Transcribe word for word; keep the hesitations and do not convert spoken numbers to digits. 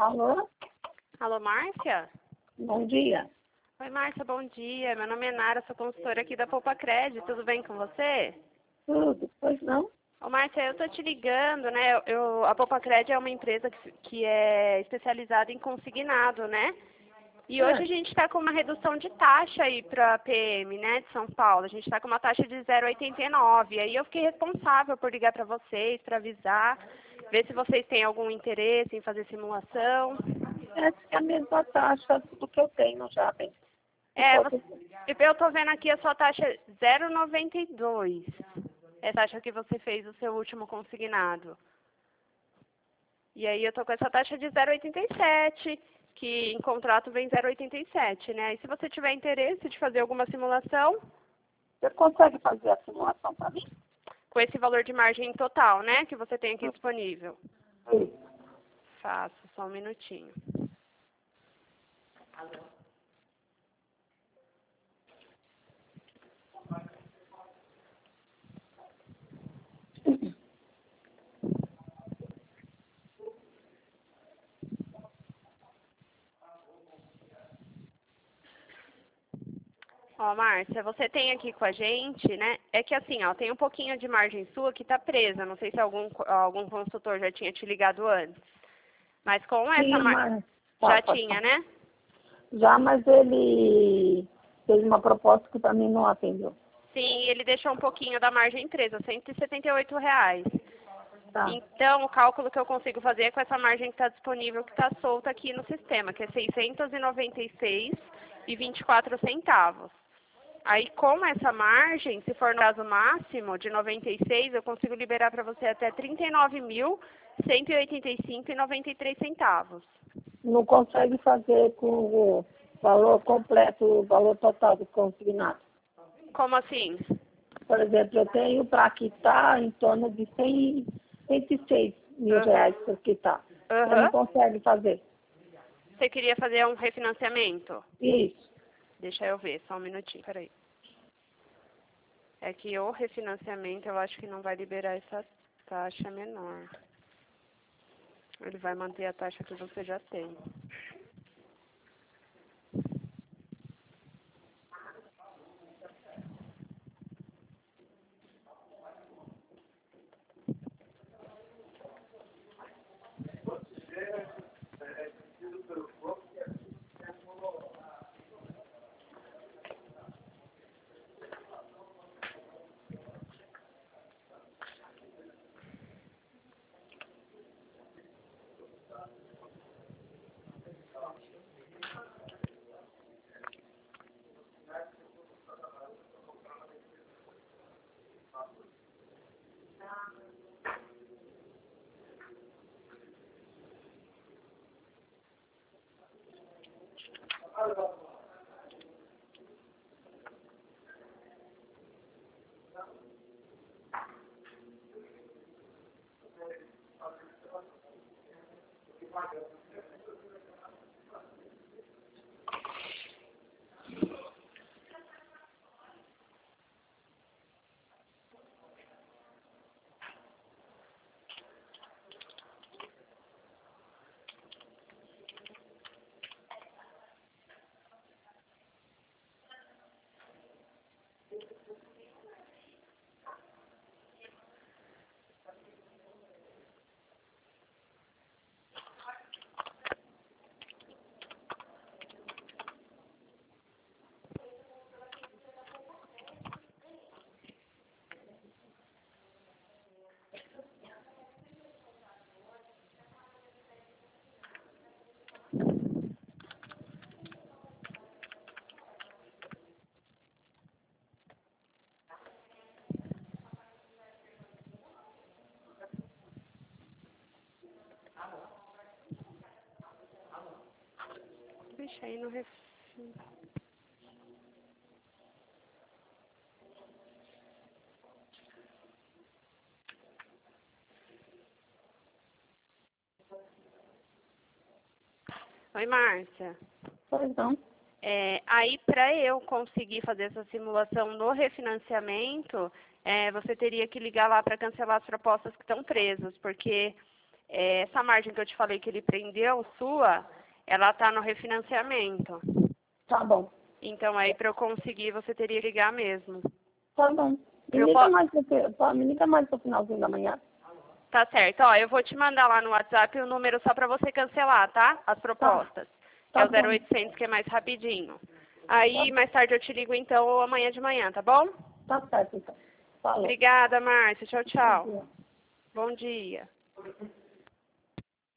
Alô? Alô, Márcia? Bom dia. Oi, Márcia, bom dia. Meu nome é Nara, sou consultora aqui da Poupa Crédito. Tudo bem com você? Tudo, pois não? Ô, Márcia, eu tô te ligando, né? Eu, eu- a Poupa Crédito é uma empresa que, que é especializada em consignado, né? E hoje É. a gente está com uma redução de taxa aí para a P M, né, de São Paulo. A gente está com uma taxa de zero vírgula oitenta e nove. Aí eu fiquei responsável por ligar para vocês, para avisar, ver se vocês têm algum interesse em fazer simulação. Essa é a mesma taxa do que eu tenho já, bem. É, Enquanto- você, eu tô vendo aqui a sua taxa zero vírgula noventa e dois. É a taxa que você fez o seu último consignado. E aí eu tô com essa taxa de zero vírgula oitenta e sete, que em contrato vem zero vírgula oitenta e sete, né? E se você tiver interesse de fazer alguma simulação, Você consegue fazer a simulação para mim? com esse valor de margem total, né, que você tem aqui disponível. Sim. Faço, só um minutinho. Ó, Márcia, você tem aqui com a gente, né? É que assim, ó, tem um pouquinho de margem sua que tá presa. Não sei se algum, algum consultor já tinha te ligado antes. Mas com essa Tinha, margem. mas... Já Tá, pode tinha, falar. né? Já, mas ele fez uma proposta que para mim não atendeu. Sim, ele deixou um pouquinho da margem presa, cento e setenta e oito reais. Tá. Então, o cálculo que eu consigo fazer é com essa margem que está disponível, que está solta aqui no sistema, que é seiscentos e noventa e seis reais e vinte e quatro centavos. Aí, com essa margem, se for no prazo máximo de noventa e seis, eu consigo liberar para você até trinta e nove mil, cento e oitenta e cinco reais e noventa e três centavos. Não consegue fazer com o valor completo, o valor total do consignado. Como assim? Por exemplo, eu tenho para quitar em torno de cem, cento e seis mil Aham. reais para quitar. Você Aham. não consegue fazer. Você queria fazer um refinanciamento? Isso. Deixa eu ver, só um minutinho, peraí. É que o refinanciamento eu acho que não vai liberar essa taxa menor. Ele vai manter a taxa que você já tem. Deixa aí no ref... Oi, Márcia. Pois não. É, aí, para eu conseguir fazer essa simulação no refinanciamento, é, você teria que ligar lá para cancelar as propostas que estão presas, porque é, essa margem que eu te falei que ele prendeu, sua, ela tá no refinanciamento. Tá bom. Então, aí, para eu conseguir, você teria que ligar mesmo. Tá bom. Me Eu liga po- mais pro, pô, me liga mais pro finalzinho da manhã. Tá certo. Ó, eu vou te mandar lá no WhatsApp o número só para você cancelar, tá? As propostas. Tá é o bom. zero oitocentos, que é mais rapidinho. Aí, mais tarde eu te ligo, então, ou amanhã de manhã, tá bom? Tá certo, então. Falou. Obrigada, Márcia. Tchau, Bom tchau. dia. Bom dia.